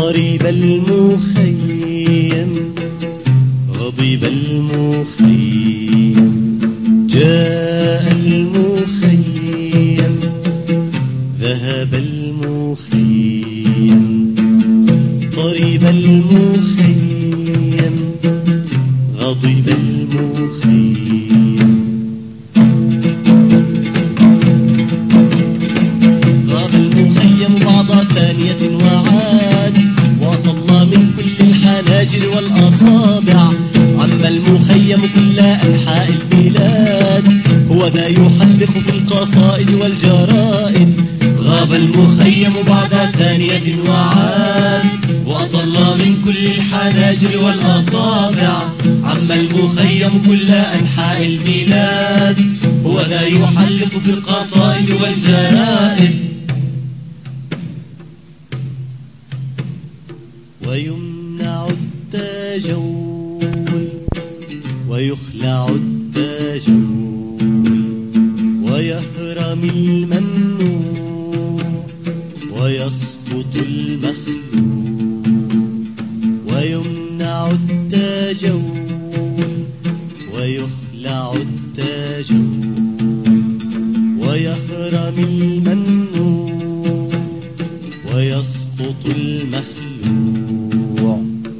طريب المخيم غضب المخيم جاء المخيم ذهب المخيم طريب المخيم غضب المخيم غاب المخيم بعد ثانية وعاد وطل من كل الحناجر والأصابع عم المخيم كل أنحاء البلاد هو ذا يحلق في القصائد والجرائد غاب المخيم بعد ثانية وعاد وأطل من كل الحناجر والأصابع عم المخيم كل أنحاء البلاد هو ذا يحلق في القصائد والجرائد ويمنع التجول ويخلع التجول ويهرم الممنوع ويسقط المخلوع ويمنع التجول ويخلع التجول ويهرم الممنوع ويسقط المخلوع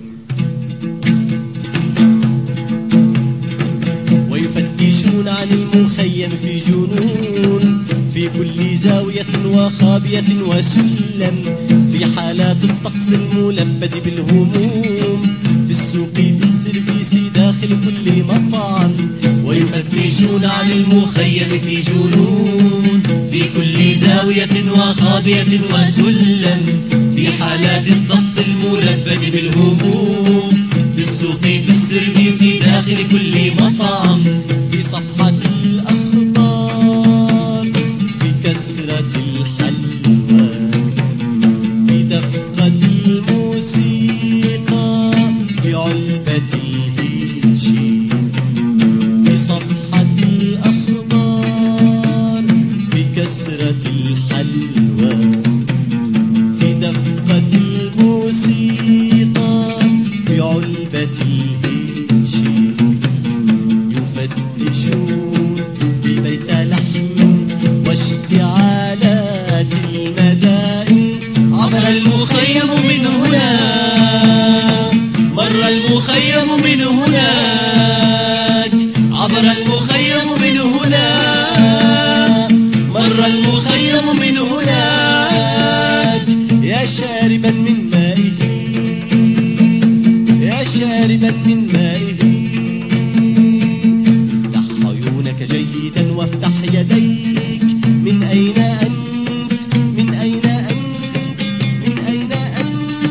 ويفتشون عن المخيم في جنون في كل زاوية وخابية وسلم في حالات الطقس الملبد بالهموم في السوق في السيرفيس داخل كل مطعم ويفتشون عن المخيم في جنون في كل زاوية وخابية وسلم في حالات الطقس الملبد بالهموم في السوق في السيرفيس داخل كل مطعم في صفحة الأخبار في كسرة الحلوى في دفقة الموسيقى في علبة الهيشي في صفحة الأخبار في كسرة الحلوى في دفقة الموسيقى في علبة الهيشي يفتشون في بيت لحم واشتعالات المدائن عبر المخيم من هنا مر المخيم من هناك عبر المخيم من هنا مر المخيم من هناك يا شاربا من مائه يا شاربا من مائه افتح عيونك جيدا وافتح يديك من أين أنت من أين أنت من أين أنت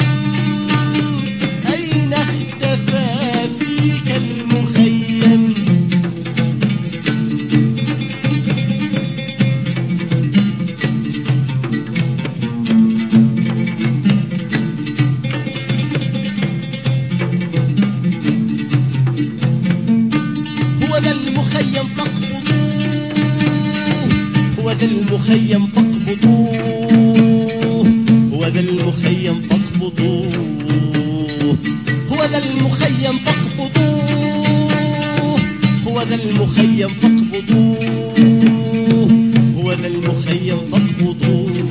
أين اختفى فيك المخيم هو ذا المخيم فاقبضوه هو ذا المخيم فاقبضوه هو ذا المخيم فاقبضوه هو ذا المخيم فاقبضوه هو ذا المخيم فاقبضوه هو ذا المخيم فاقبضوه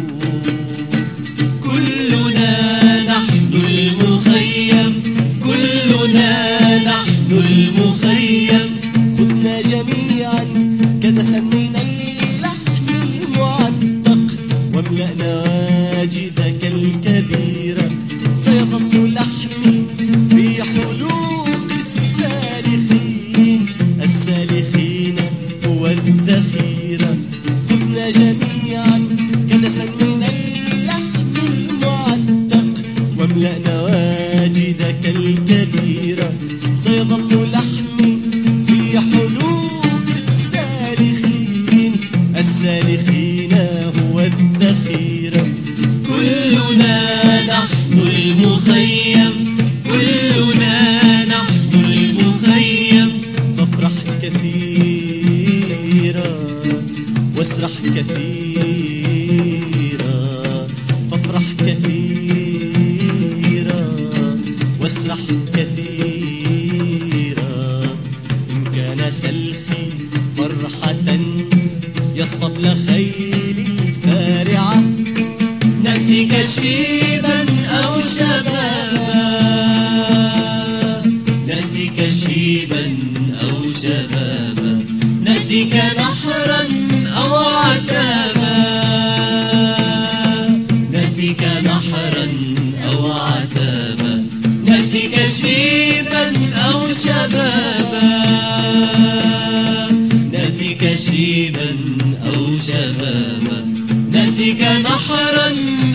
كلنا نحن المخيم كلنا نحن المخيم خذنا جميعا كدسا من اللحم المعتق واملأ نواجذك الكبيرة سيظل لحمي في حلوق السالخين السالخين هو الذخيرة خذنا جميعا كدسا من اللحم المعتق واملأ نواجذك الكبيرة سيظل لحمي في حلوق السالخين السالخين هو الذخيرة كلنا نحن المخيم كلنا نحن المخيم فافرح كثيرا واسرح كثيرا فافرح كثيرا شيبا أو شبابا نأتيك شيبا أو شبابا نأتيك نحرا أو عتابا نأتيك نحرا أو عتابا نأتيك شيبا أو شبابا نأتيك شيبا أو شبابا نأتيك نحرا